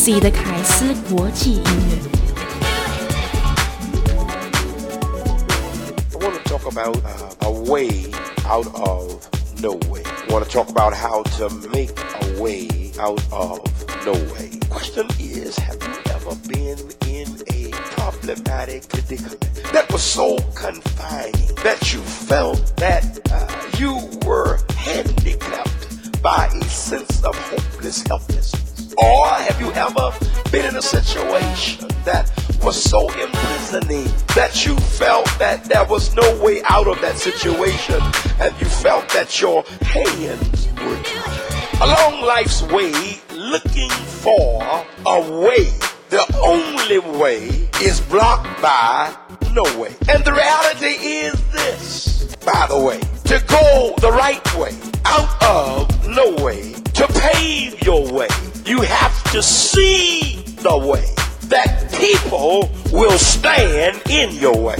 BBC 的凯斯国际音乐。 I want to talk about a way out of no way. I want to talk about how to make a way out of no way. Question is, have you ever been in a problematic predicament that was so confining that you felt that you were handicapped by a sense of hopeless helplessness? Or have you ever been in a situation that was so imprisoning that you felt that there was no way out of that situation and you felt that your hands were tied? Along life's way, looking for a way, the only way is blocked by no way. And the reality is this, by the way, to go the right way, out of no way, to pave your way, you have to see the way that people will stand in your way.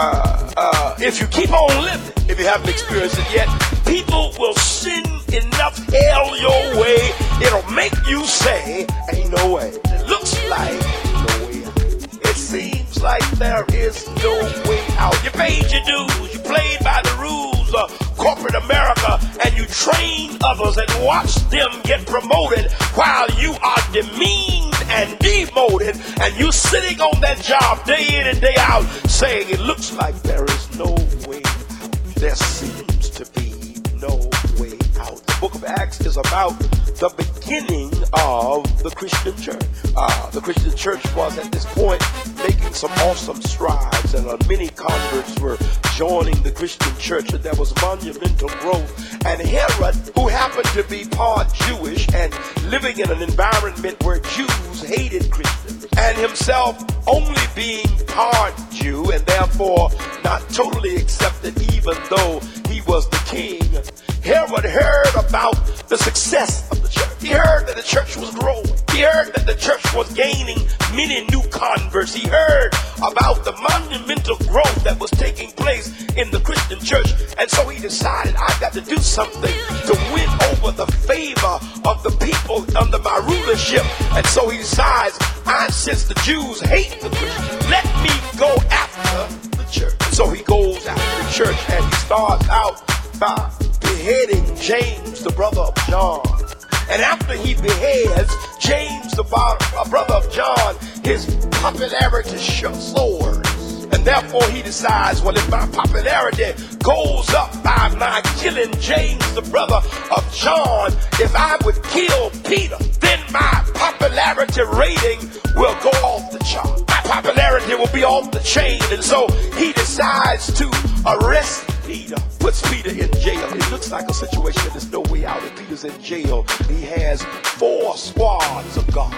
If you keep on living, if you haven't experienced it yet, people will send enough hell your way, it'll make you say, ain't no way. It looks like no way out. It seems like there is no way out. You paid your dues, you played by the rules of corporate America, and you train others and watch them get promoted while you are demeaned and demoted, and you sitting on that job day in and day out saying it looks like there is no way out. There seems to be no way out. The book of Acts is about the beginning of the Christian church. The Christian church was at this point making some awesome strides, and many converts were joining the Christian church, and there was monumental growth. And Herod, who happened to be part Jewish and living in an environment where Jews hated Christians, and himself only being part Jew and therefore not totally accepted even though he was the king, Herod heard about the success of the church. He heard that the church was growing. He heard that the church was gaining many new converts. He heard about the monumental growth that was taking place in the Christian church. And so he decided, I've got to do something to win over the favor of the people under my rulership. And so he decides, since the Jews hate the Christians, let me go after the church. And so he goes after the church, and he starts out by beheading James, the brother of John. And after he beheads James, the brother of John, his popularity soars. And therefore he decides, well, if my popularity goes up by my killing James, the brother of John, if I would kill Peter, then my popularity rating will go off the chart. My popularity will be off the chain. And so he decides to arrest Peter, puts Peter in jail. It looks like a situation that there's no way out, and Peter's in jail. He has 4 squads of guards.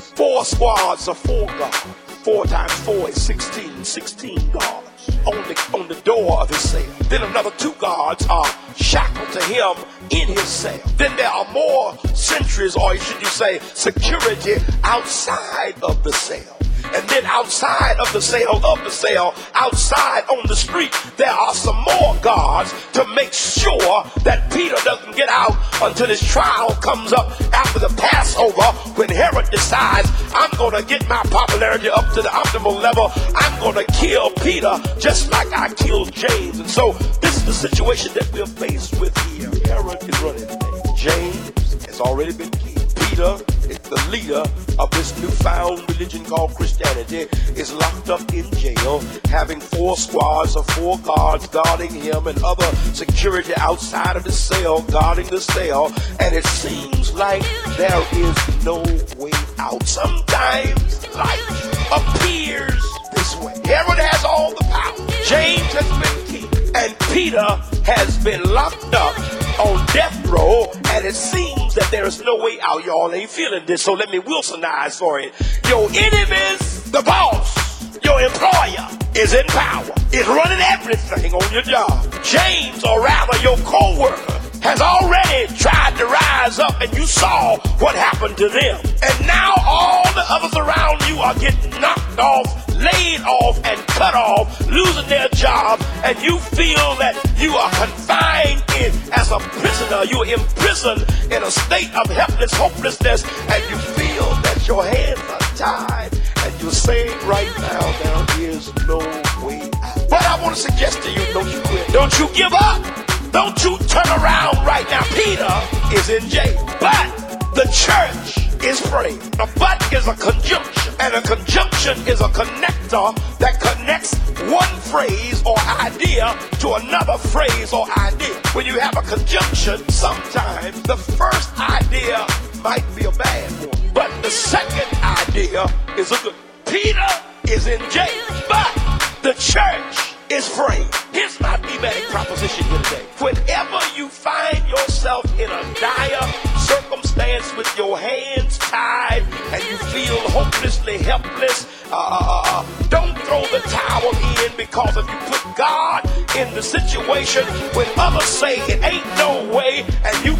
4 squads of 4 guards. 4 times 4 is 16. 16 guards on the door of his cell. Then another 2 guards are shackled to him in his cell. Then there are more sentries, or should you say security, outside of the cell. And then outside of the cell, outside on the street, there are some more guards to make sure that Peter doesn't get out until his trial comes up after the Passover, when Herod decides, I'm going to get my popularity up to the optimal level. I'm going to kill Peter just like I killed James. And so this is the situation that we're faced with here. Herod is running things. James has already been killed. Peter, the leader of this newfound religion called Christianity, is locked up in jail, having 4 squads of 4 guards guarding him and other security outside of the cell guarding the cell. And it seems like there is no way out. Sometimes life appears this way. Herod has all the power. James has been killed, and Peter has been locked up on death row, and it seems that there is no way out. Y'all ain't feeling this, so let me Wilsonize for it. Your enemies, the boss, your employer is in power, is running everything on your job. James, or rather your co-worker, has already tried to rise up, and you saw what happened to them. And now all the others around you are getting knocked off, laid off, and cut off, losing their jobs, and you feel that you are confined in as a prisoner. You are imprisoned in a state of helpless hopelessness, and you feel that but your hands are tied, and you're saying right now, there is no way out. But I want to suggest to you, don't you quit. Don't you give up. Don't you turn around right now. Peter is in jail, but the church is praying. A but is a conjunction, and a conjunction is a connector that connects one phrase or idea to another phrase or idea. When you have a conjunction, sometimes the first idea might be a bad one, but the second idea is a good. Peter is in jail, but the church is praying. Here's my thematic proposition here today. Whenever you find yourself in a dire circumstance with your hands tied and you feel hopelessly helpless, don't throw the towel in, because if you put God in the situation when others say it ain't no way and you